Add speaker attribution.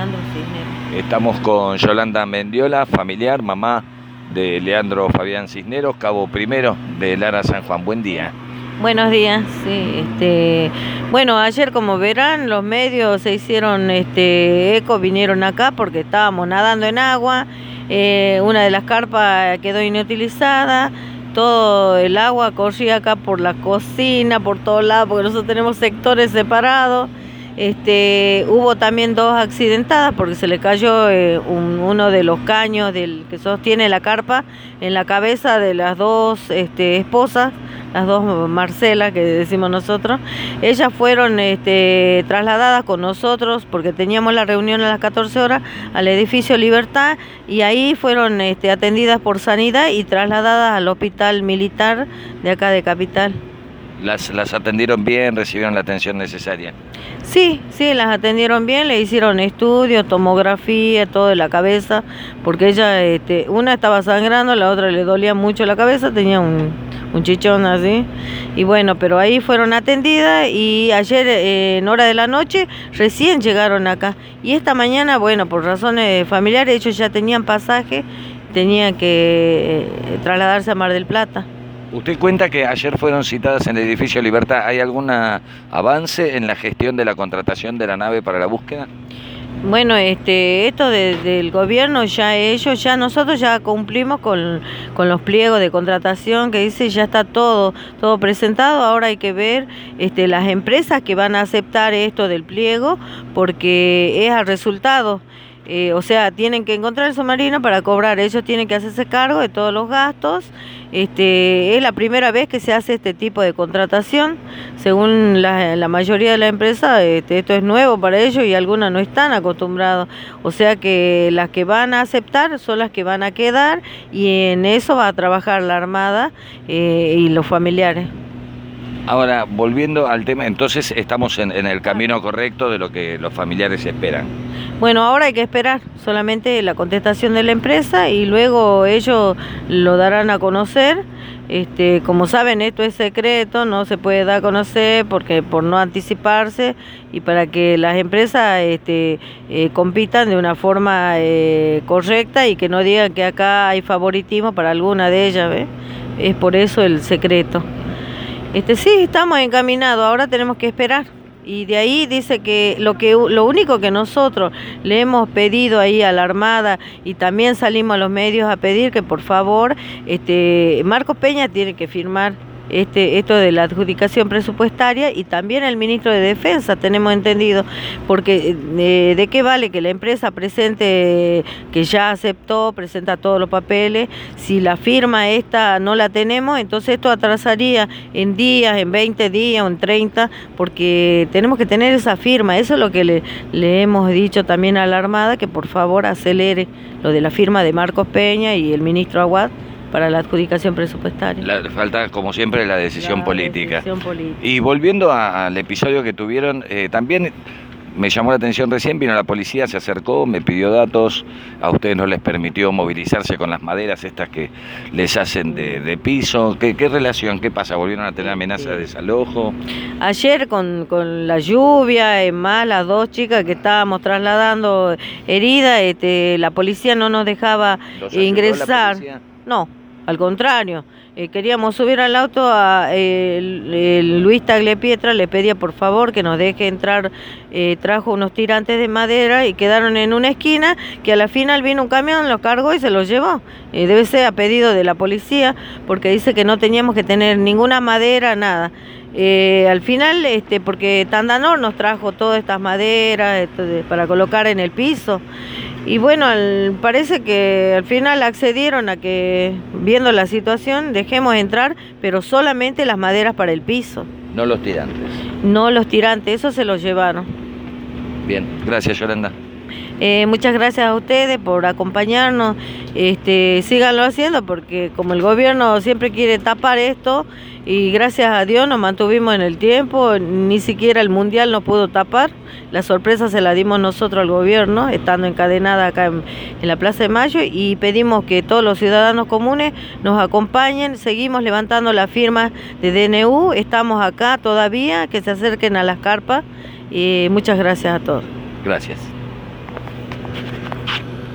Speaker 1: Leandro Cisneros.
Speaker 2: Estamos con Yolanda Mendiola, familiar, mamá de Leandro Fabián Cisneros, cabo primero de Lara San Juan. Buen día.
Speaker 1: Buenos días, sí, bueno, ayer como verán los medios se hicieron eco, vinieron acá porque estábamos nadando en agua, una de las carpas quedó inutilizada, todo el agua corría acá por la cocina, por todos lados, porque nosotros tenemos sectores separados. Hubo también 2 accidentadas porque se le cayó uno de los caños que sostiene la carpa en la cabeza de las 2 esposas, las 2 Marcela que decimos nosotros. Ellas fueron trasladadas con nosotros porque teníamos la reunión a las 14 horas al edificio Libertad y ahí fueron atendidas por Sanidad y trasladadas al hospital militar de acá de Capital.
Speaker 2: ¿Las atendieron bien? ¿Recibieron la atención necesaria?
Speaker 1: Sí, las atendieron bien, le hicieron estudios, tomografía, todo de la cabeza, porque ella, una estaba sangrando, la otra le dolía mucho la cabeza, tenía un chichón así, y bueno, pero ahí fueron atendidas y ayer en hora de la noche recién llegaron acá, y esta mañana, bueno, por razones familiares, ellos ya tenían pasaje, tenían que trasladarse a Mar del Plata.
Speaker 2: Usted cuenta que ayer fueron citadas en el edificio Libertad. ¿Hay algún avance en la gestión de la contratación de la nave para la búsqueda?
Speaker 1: Bueno, esto del gobierno nosotros ya cumplimos con los pliegos de contratación que dice ya está todo presentado. Ahora hay que ver las empresas que van a aceptar esto del pliego porque es al resultado. O sea, tienen que encontrar el submarino para cobrar, ellos tienen que hacerse cargo de todos los gastos. Es la primera vez que se hace este tipo de contratación, según la mayoría de las empresas, esto es nuevo para ellos y algunas no están acostumbrados, o sea que las que van a aceptar son las que van a quedar y en eso va a trabajar la Armada y los familiares.
Speaker 2: Ahora, volviendo al tema, entonces estamos en el camino correcto de lo que los familiares esperan.
Speaker 1: Bueno, ahora hay que esperar solamente la contestación de la empresa y luego ellos lo darán a conocer. Como saben, esto es secreto, no se puede dar a conocer porque por no anticiparse y para que las empresas compitan de una forma correcta y que no digan que acá hay favoritismo para alguna de ellas, ¿ves? Es por eso el secreto. Sí, estamos encaminados, ahora tenemos que esperar. Y de ahí dice que lo único que nosotros le hemos pedido ahí a la Armada y también salimos a los medios a pedir que por favor Marcos Peña tiene que firmar esto de la adjudicación presupuestaria y también el ministro de Defensa, tenemos entendido, porque de qué vale que la empresa presente que ya aceptó, presenta todos los papeles, si la firma esta no la tenemos, entonces esto atrasaría en días, en 20 días o en 30, porque tenemos que tener esa firma, eso es lo que le hemos dicho también a la Armada, que por favor acelere lo de la firma de Marcos Peña y el ministro Aguad, para la adjudicación presupuestaria.
Speaker 2: Falta, como siempre, la decisión política. Y volviendo al episodio que tuvieron, también me llamó la atención recién, vino la policía, se acercó, me pidió datos, a ustedes no les permitió movilizarse con las maderas estas que les hacen de piso. ¿Qué relación? ¿Qué pasa? ¿Volvieron a tener amenaza de desalojo?
Speaker 1: Ayer con la lluvia, más las 2 chicas que estábamos trasladando heridas, la policía no nos dejaba ingresar. No. Al contrario, queríamos subir al auto a Luis Tagliapietra, le pedía por favor que nos deje entrar, trajo unos tirantes de madera y quedaron en una esquina, que a la final vino un camión, los cargó y se los llevó. Debe ser a pedido de la policía, porque dice que no teníamos que tener ninguna madera, nada. Al final, porque Tandanor nos trajo todas estas maderas para colocar en el piso. Y bueno, parece que al final accedieron a que, viendo la situación, dejemos entrar, pero solamente las maderas para el piso.
Speaker 2: No los tirantes.
Speaker 1: No los tirantes, eso se los llevaron.
Speaker 2: Bien, gracias Yolanda.
Speaker 1: Muchas gracias a ustedes por acompañarnos, síganlo haciendo porque como el gobierno siempre quiere tapar esto y gracias a Dios nos mantuvimos en el tiempo, ni siquiera el mundial nos pudo tapar, la sorpresa se la dimos nosotros al gobierno, estando encadenada acá en la Plaza de Mayo y pedimos que todos los ciudadanos comunes nos acompañen, seguimos levantando las firmas de DNU, estamos acá todavía, que se acerquen a las carpas y muchas gracias a todos.
Speaker 2: Gracias.